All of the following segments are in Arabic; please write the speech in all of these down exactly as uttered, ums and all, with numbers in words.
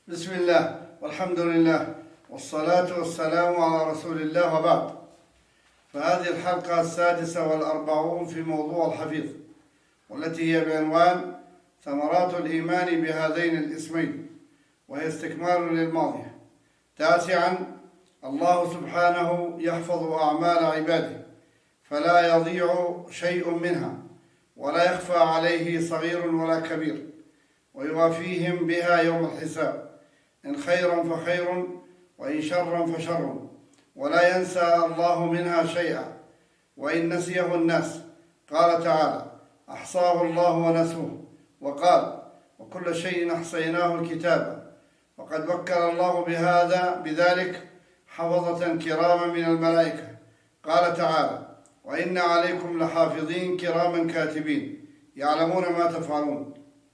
بسم الله والحمد لله والصلاة والسلام على رسول الله وبعد. فهذه الحلقة السادسة والأربعون في موضوع الحفيظ، والتي هي بعنوان ثمرات الإيمان بهذين الاسمين، وهي استكمال للماضية. تاسعا، الله سبحانه يحفظ أعمال عباده فلا يضيع شيء منها، ولا يخفى عليه صغير ولا كبير، ويوافيهم بها يوم الحساب، إن خيرا فخير وإن شرا فشر، ولا ينسى الله منها شيئا، وإن نسيه الناس. قال تعالى: أحصاه الله ونسوه. وقال: وكل شيء أحصيناه كتابا. وقد وكل الله بهذا بذلك حفظة كراما من الملائكة. قال تعالى: وإن عليكم لحافظين كراما كاتبين يعلمون ما تفعلون.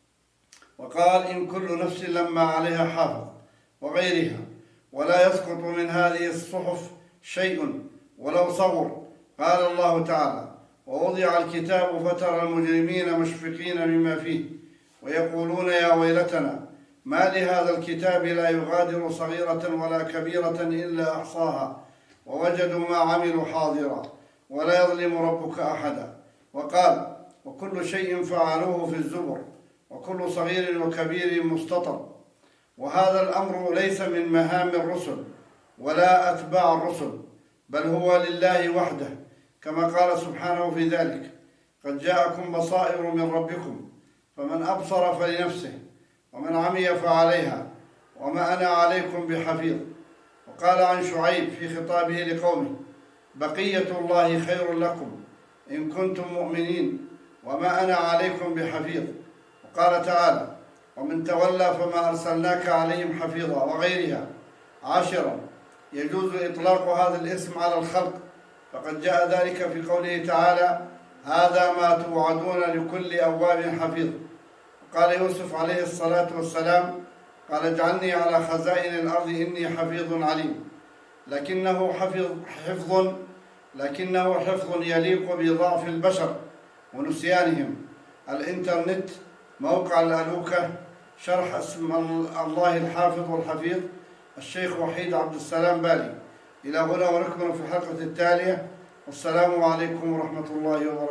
وقال: إن كل نفس لما عليها حافظ، وغيرها، ولا يسقط من هذه الصحف شيء ولو صغر. قال الله تعالى: ووضع الكتاب فترى المجرمين مشفقين مما فيه ويقولون يا ويلتنا ما لهذا الكتاب لا يغادر صغيرة ولا كبيرة إلا أحصاها ووجدوا ما عملوا حاضرا ولا يظلم ربك أحدا. وقال: وكل شيء فعلوه في الزبر، وكل صغير وكبير مستطر. وهذا الأمر ليس من مهام الرسل ولا أتباع الرسل، بل هو لله وحده، كما قال سبحانه في ذلك: قد جاءكم بصائر من ربكم فمن أبصر فلنفسه ومن عمي فعليها وما أنا عليكم بحفيظ. وقال عن شعيب في خطابه لقومه: بقية الله خير لكم إن كنتم مؤمنين وما أنا عليكم بحفيظ. وقال تعالى: ومن تولى فما أرسلناك عليهم حفيظا، وغيرها. عاشرا، يجوز إطلاق هذا الاسم على الخلق، فقد جاء ذلك في قوله تعالى: هذا ما توعدون لكل أواب حفيظ. وقال يوسف عليه الصلاة والسلام: قال اجعلني على خزائن الأرض إني حفيظ عليم. لكنه حفظ حفظ لكنه حفظ يليق بضعف البشر ونسيانهم. الإنترنت، موقع الألوكة، شرح اسم الله الحافظ والحفيظ، الشيخ وحيد عبد السلام بالي. إلى هنا ونكمل في الحلقة التالية، والسلام عليكم ورحمة الله وبركاته.